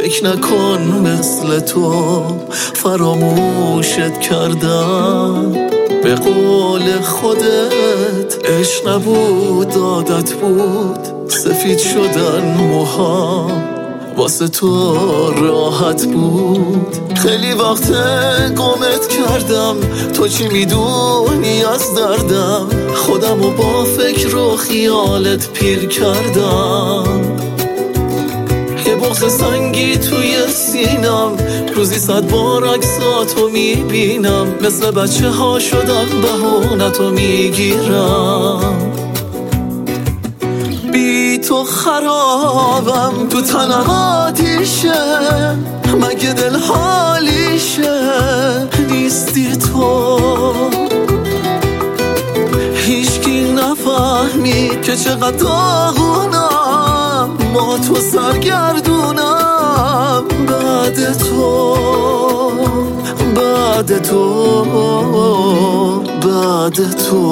فکر نکن مثل تو فراموشت کردم. به قول خودت عشق نبود عادت بود، سفید شدن موهام واسه تو راحت بود. خیلی وقت گمت کردم، تو چی میدونی از دردم؟ خودمو با فکر و خیالت پیر کردم. یه بغض سنگی توی سینم، روزی 100 بار عکساتو میبینم. مثل بچه ها شدم بهونتو میگیرم. بی تو خرابم، تو تنم آتیشه، مگه دل حالیشه نیستی تو؟ هیچکی نفهمید که چقدر داغونم، ما تو سرگردونم. بعد تو بعد تو بعد تو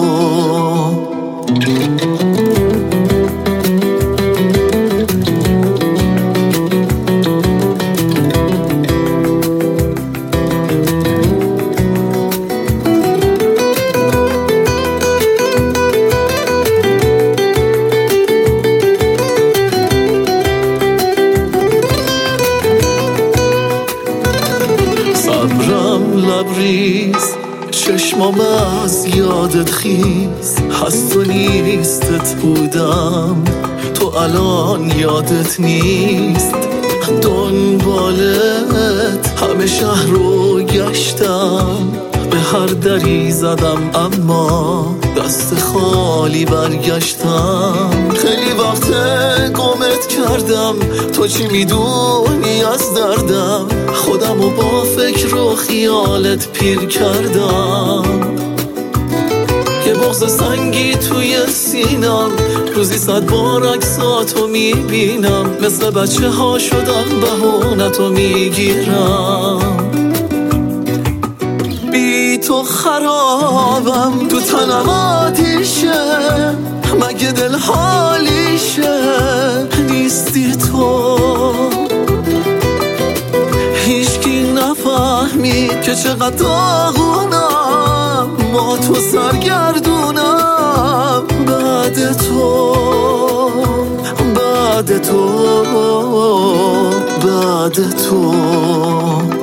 صبرم لبریز، چشمام از یادت خیز. هست و نیستت بودم، تو الان یادت نیست. دنبالت همه شهر رو گشتم، به هر دری زدم اما دست خالی برگشتم. خیلی وقت گمت کردم، تو چی میدونی از دردم؟ خودمو با فکر و خیالت پیر کردم. یه بغض سنگی توی سینم، روزی 100 بار عکساتو میبینم. مثل بچه ها شدم بهونتو میگیرم. بی تو خرابم، تو تنم آتیشه، مگه دل حالیشه نیستی تو؟ هیچکی نفهمید که چقدر داغونم، ما تو سرگردونم. بعد تو بعد تو بعد تو